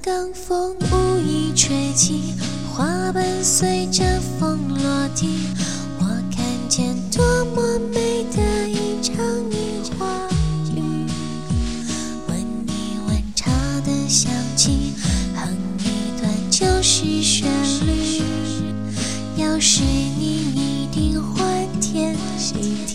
当风无意吹起，花瓣随着风落地，我看见多么美的一场樱花雨。闻你闻茶的香气，哼一段旧时旋律，要是你一定欢天喜地。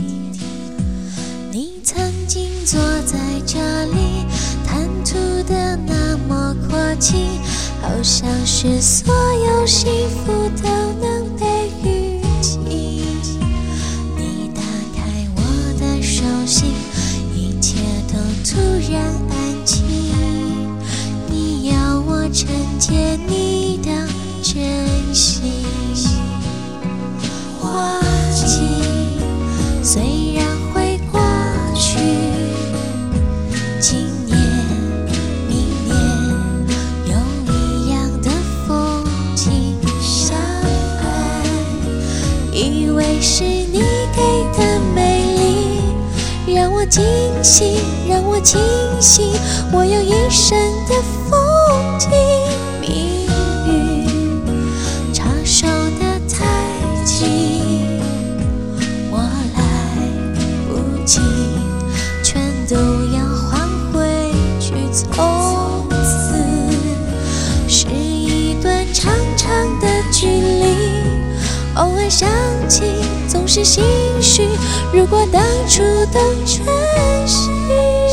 你曾经坐在这里，谈吐的那么阔气，好像是所有幸福都能被预期。你打开我的手心，一切都突然安静。你要我承接你的真心。花季虽然会过去，今年明年有一样的风景相爱，以为是你给的美丽，让我惊喜，让我惊喜，我有一生的风景。命运插手的太急，我来不及，全都要还回去。从此是一段长长的距离，偶尔想起总是唏嘘，如果当初都珍惜。